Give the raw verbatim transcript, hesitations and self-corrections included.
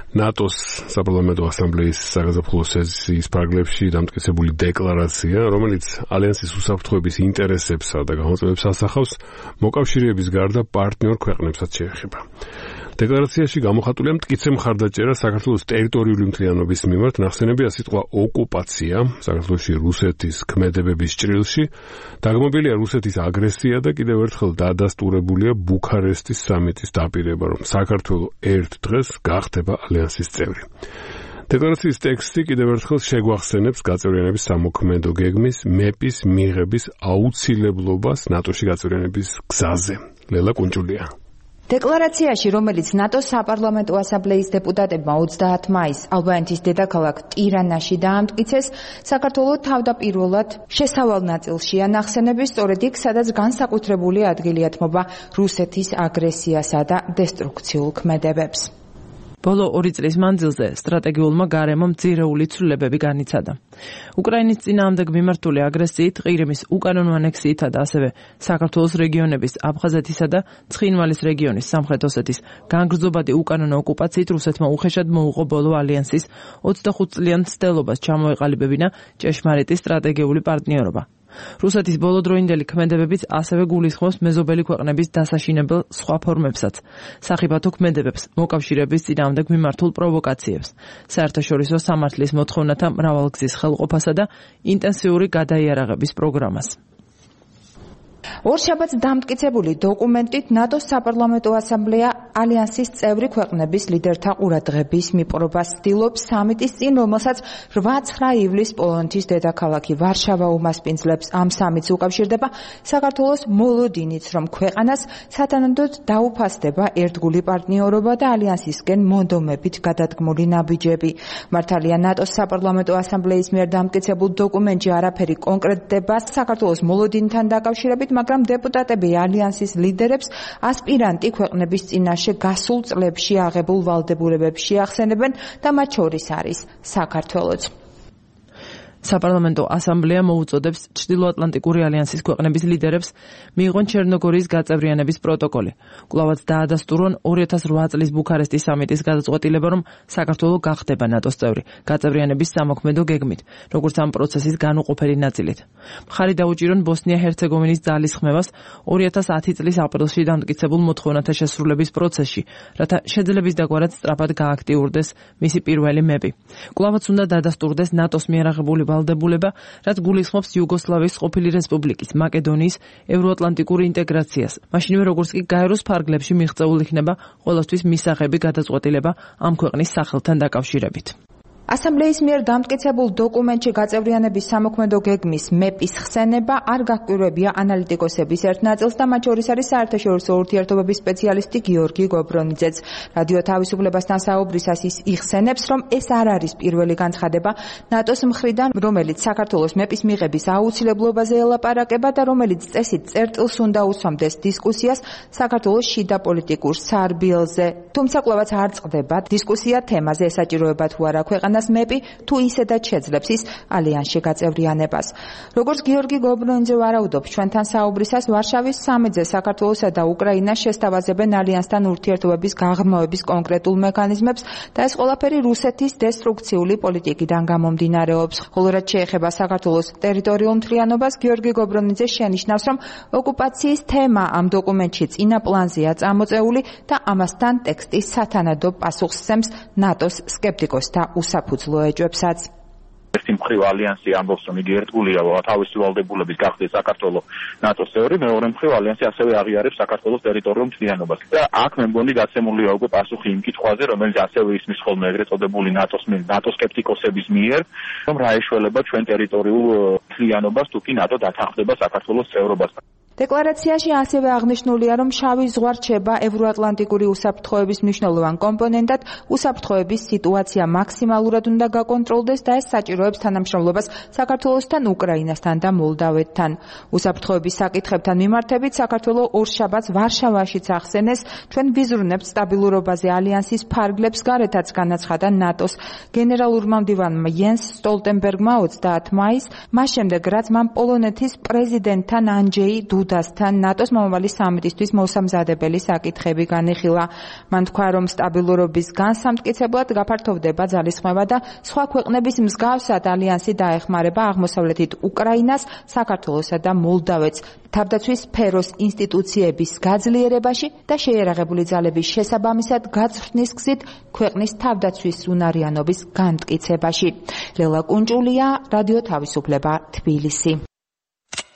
ნატოს საპარლამენტო ასამბლეის საგაზაფხულო სესიის ფარგლებში დამტკიცებული დეკლარაცია, რომელიც ალიანსის უსაფრთხოების ინტერესებსა და გამოწვევებს ასახავს, მოკავშირეების გარდა პარტნიორ ქვეყნებსაც შეეხება. დეკლარაციაში გამოხატულია მტკიცე მხარდაჭერა საქართველოს ტერიტორიული მთლიანობის მიმართ, ნახსენებია სიტყვა ოკუპაცია, საქართველოში რუსეთის ქმედებების ჭრილში, დაგმობილია რუსეთის აგრესია და კიდევ ერთხელ დადასტურებულია ბუქარესტის სამიტის დაპირება, რომ საქართველო ერთ დღეს გახდება ალიანსის წევრი. დეკლარაციის ტექსტი კიდევ ერთხელ შეგვახსენებს გაწევრიანების სამოქმედო გეგმის მეპის მიღების აუცილებლობას ნატოში გაწევრიანების გზაზე. ლელა კუნჭულია. დეკლარაციაში, რომელიც ნატოს საპარლამენტო ასამბლეის დეპუტატებმა ოცდაათ მაისს ალბანეთის დედაქალაქ ტირანაში დაამტკიცეს, საქართველო თავდაპირველად შესავალ ნაწილშია ნახსენები სწორედ იქ, სადაც განსაკუთრებული ადგილი ეთმობა რუსეთის აგრესიასა და დესტრუქციულ ქმედებებს. ბოლო ორი წლის მანძილზე სტრატეგიულმა გარემომ ძირეული ცვლილებები განიცადა. უკრაინის წინააღმდეგ მიმართული აგრესიით, ყირიმის უკანონო ანექსიითა და ასევე საქართველოს რეგიონების აბხაზეთისა და ცხინვალის რეგიონის სამხრეთ ოსეთის განგრძობადი უკანონო ოკუპაციით რუსეთმა უხეშად მოუღო ბოლო ალიანსის ოცდახუთ წლიან მცდელობას ჩამოეყალიბებინა ჭეშმარიტი სტრატეგიული პარტნიორობა. რუსეთის ბოლოდროინდელი ქმედებებიც ასევე გულისხმობს მეზობელი ქვეყნების დასაშინებელ სხვა ფორმებსაც, სახიფათო ქმედებებს, მოკავშირეების წინააღმდეგ მიმართულ პროვოკაციებს, საერთაშორისო სამართლის მოთხოვნათა მრავალგზის ხელყოფასა და ინტენსიური გადაიარაღების პროგრამას. ორშაბათს დამტკიცებული დოკუმენტით ნატოს საპარლამენტო ასამბლეა ალიანსის წევრი ქვეყნების ლიდერთა ყურადღების მიპყრობას ცდილობს სამიტის წინ, რომელსაც რვა-ცხრა ივლისს პოლონეთის დედაქალაქი ვარშავა უმასპინძლებს. ამ სამიტს უკავშირდება საქართველოს მოლოდინიც, რომ ქვეყანას სათანადოდ დაუფასდება ერთგული პარტნიორობა და ალიანსისკენ მონდომებით გადადგმული ნაბიჯები. მართალია ნატოს საპარლამენტო ასამბლეის მიერ დამტკიცებულ დოკუმენტში არაფერი კონკრეტდება საქართველოს მოლოდინთან დაკავშირებით, მაგრამ დეპუტატები ალიანსის ლიდერებს ასპირანტი ქვეყნების წინაშე გასულ წლებში აღებულ ვალდებულებებს შეახსენებენ და მათ შორის არის საქართველოც. საპარლამენტო ასამბლეა მოუწოდებს ჩრდილოატლანტიკური ალიანსის ქვეყნების ლიდერებს მიიღონ ჩერნოგორიის გაწევრიანების პროტოკოლი. კვლავაც დაადასტურონ ორი ათას რვა წლის ბუქარესტის სამიტის გადაწყვეტილება, რომ საქართველო გახდება ნატოს წევრი გაწევრიანების სამოქმედო გეგმით, როგორც ამ პროცესის განუყოფელი ნაწილით. მხარი დაუჭირონ ბოსნია-ჰერცეგოვინის ძალისხმევას ორი ათას ათი წლის აპრილში დამტკიცებულ მოთხოვნათა შესრულების პროცესში, რათა შეძლების დაგვარად სწრაფად გააქტიურდეს მისი პირველი მეპი. კვლავაც უნდა დაადასტურდეს ნატოს მიერ აღებული ვალდებულება, რაც გულისხმობს იუგოსლავიის ყოფილი რესპუბლიკის მაკედონიის ევროატლანტიკურ ინტეგრაციას. მაშინვე როგორც კი გაეროს ფარგლებში მიღწეულ იქნება ყოველთვის მისაღები გადაწყვეტილება ამ ქვეყნის სახელთან დაკავშირებით. ასამბლეის მიერ დამტკიცებულ დოკუმენტში გაწევრიანების სამოქმედო გეგმის მეპის ხსენება არ გაკვირვებია ანალიტიკოსების ერთ ნაწილს და მათ შორის არის საერთაშორისო ურთიერთობების სპეციალისტი გიორგი გობრონიძეც. რადიო თავისუფლებასთან საუბრისას ის იხსენებს, რომ ეს არ არის პირველი განცხადება ნატოს მხრიდან, რომელიც საქართველოს მეპის მიღების აუცილებლობაზე ელაპარაკება და რომელიც წესით წერტილს უნდა უსვამდეს დისკუსიას საქართველოს შიდა პოლიტიკურ სარბიელზე. თუმცა კვლავაც არ წყდება დისკუსია თემაზე, ესაჭიროება თუ არა ქვეყანა მეპი თუ ისედაც შეძლებს ის ალიანსში გაწევრიანებას. როგორც გიორგი გობრონიძე ვარაუდობს, ჩვენთან საუბრისას ვარშავის სამიტზე საქართველოსა და უკრაინას შესთავაზებენ ალიანსთან ურთიერთობების გაღრმავების კონკრეტულ მექანიზმებს და ეს ყველაფერი რუსეთის დესტრუქციული პოლიტიკიდან გამომდინარეობს. ხოლო რაც შეეხება საქართველოს ტერიტორიულ მთლიანობას, გიორგი გობრონიძე შენიშნავს, რომ ოკუპაციის თემა ამ დოკუმენტში წინა პლანზეა წამოწეული და ამასთან ტექსტი სათანადო პასუხს სცემს ნატოს სკეპტიკოსთა უსაფრთხო ფუძლო ეჭვებსაც. ერთი მხრივ ალიანსი ამბობს, რომ იგი ერთგულია თავისი ვალდებულების გახდეს საქართველოს ნატოს წევრი, მეორე მხრივ ალიანსი ასევე აღიარებს საქართველოს ტერიტორიულ მთლიანობას. და აქ მე მგონი გაცემულია უკვე პასუხი იმ კითხვაზე, რომელიც ასევე ისმის ხოლმე ეგრეთ წოდებული ნატოს ნატოს სკეპტიკოსების მიერ, რომ რა ეშველება ჩვენ ტერიტორიულ მთლიანობას თუ კი ნატო დათანხმდება საქართველოს წევრობას. დეკლარაციაში ასევე აღნიშნულია, რომ შავი ზღვა რჩება ევროატლანტიკური უსაფრთხოების მნიშვნელოვან კომპონენტად, უსაფრთხოების სიტუაცია მაქსიმალურად უნდა გაკონტროლდეს და ეს საჭიროებს თანამშრომლობას საქართველოსთან, უკრაინასთან და მოლდავეთთან. უსაფრთხოების საკითხებთან მიმართებით საქართველოს ორშაბათს ვარშავაშიც ახსენეს, ჩვენ ვიზრუნებთ სტაბილურობაზე ალიანსის ფარგლებს, გარეთაც განაცხადა ნატოს გენერალურმა მდივანმა იენს სტოლტენბერგმა ოცდაათ მაისს, მას შემდეგ რაც მან პოლონეთის პრეზიდენტთან ანჯეი დუდას დუდასთან ნატოს მომავალი სამიტისთვის მოსამზადებელი საკითხები განიხილა. მან თქვა, რომ სტაბილურობის განსამტკიცებლად გაფართოვდება ძალისხმევა და სხვა ქვეყნების მსგავსად ალიანსი დაეხმარება აღმოსავლეთით უკრაინას, საქართველოსა და მოლდავეთს თავდაცვის სფეროს ინსტიტუციების გაძლიერებაში და შეიარაღებული ძალების შესაბამისად გაწვრთნის გზით ქვეყნის თავდაცვის უნარიანობის განმტკიცებაში. ლელა კუნჭულია, რადიო თავისუფლება, თბილისი.